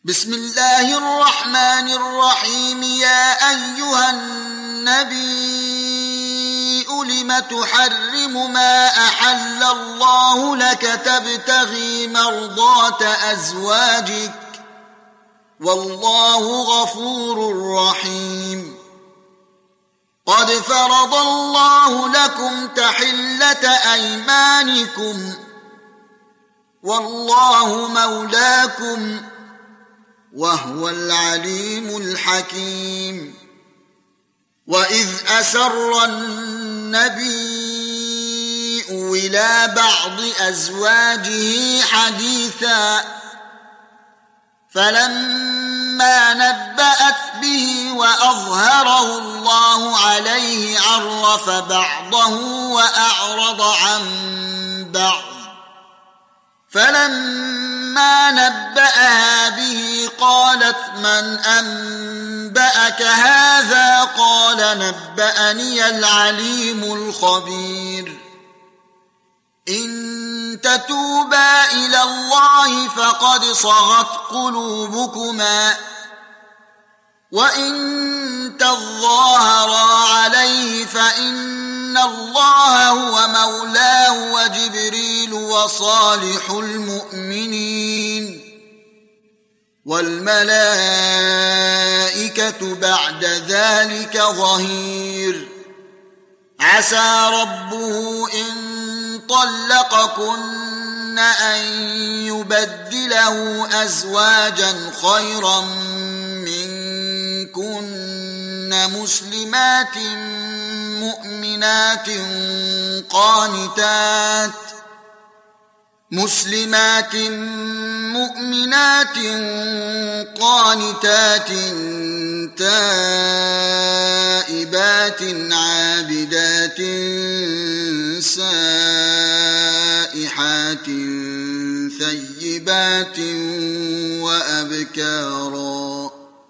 بسم الله الرحمن الرحيم. يا أيها النبي لم تحرم ما أحل الله لك تبتغي مرضات أزواجك والله غفور رحيم. قد فرض الله لكم تحلة أيمانكم والله مولاكم وهو العليم الحكيم. وإذ أسر النبي إلى بعض أزواجه حديثا فلما نبأت به وأظهره الله عليه عرف بعضه وأعرض عن بعض، فلما نبأها به قالت من أنبأك هذا؟ قال نبأني العليم الخبير. إن تتوبا إلى الله فقد صغت قلوبكما وإن تظاهرا عليه فإن الله هو مولاه وجبريل وصالح المؤمنين والملائكة بعد ذلك ظهير. عسى ربه إن طلقكن أن يبدله أزواجا خيرا منكن مسلمات مؤمنات قانتات تائبات عابدات سائحات ثيبات وأبكارا.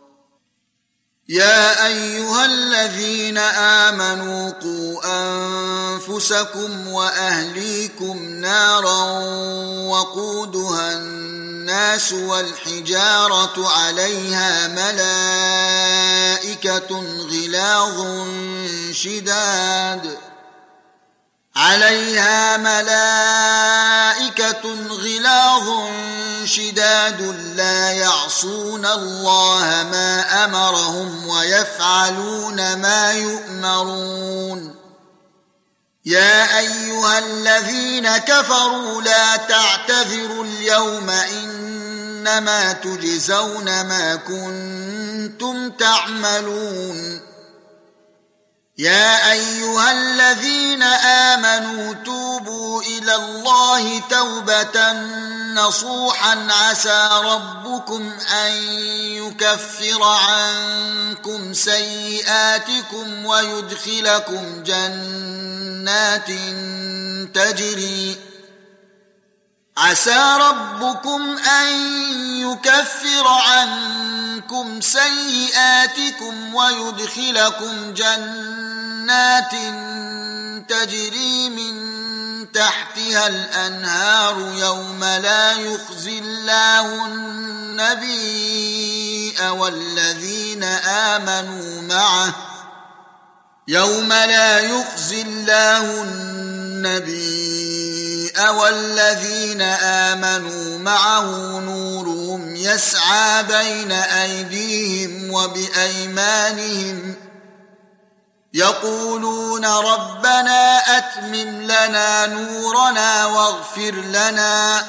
يا أيها الذين آمنوا قوا أنفسكم وأهليكم نارا وقودها الناس والحجارة عليها ملائكة غلاظ شداد لا يعصون الله ما أمرهم ويفعلون ما يؤمرون. يا أيها الذين كفروا لا تعتذروا اليوم إنما تجزون ما كنتم تعملون. يا أيها الذين آمنوا توبوا إلى الله توبة نصوحا عسى ربكم أن يكفر عنكم سيئاتكم ويدخلكم جنات تجري من تحتها الأنهار يوم لا يخزي الله النبي والذين آمنوا معه نورهم يسعى بين أيديهم وبأيمانهم يقولون ربنا أتمم لنا نورنا واغفر لنا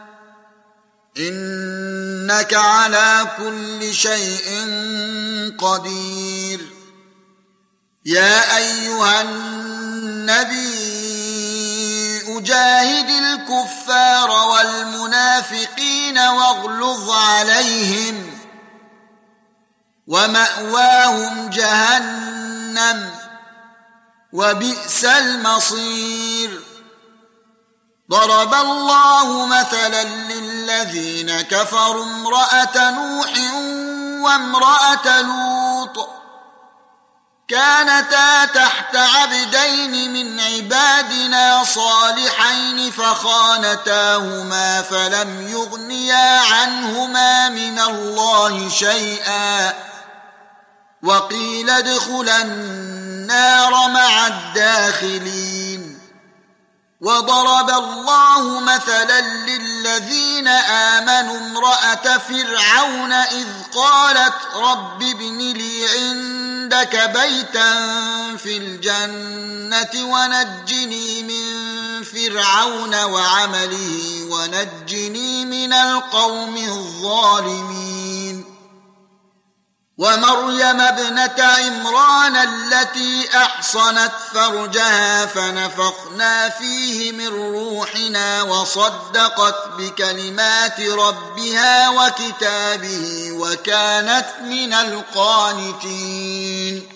إنك على كل شيء قدير. يا أيها النبي جاهد الكفار والمنافقين واغلظ عليهم ومأواهم جهنم وبئس المصير. ضرب الله مثلا للذين كفروا امرأة نوح وامرأة لوط كانتا تحت عبدين من عبادنا صالحين فخانتاهما فلم يغنيا عنهما من الله شيئا وقيل ادخلا النار مع الداخلين. وضرب الله مثلا للذين آمنوا امرأة فرعون إذ قالت رب ابن لي عندك بيتا في الجنة ونجني من فرعون وعمله ونجني من القوم الظالمين. ومريم ابنة عمران التي أحصنت فرجها فنفخنا فيه من روحنا وصدقت بكلمات ربها وكتابه وكانت من القانتين.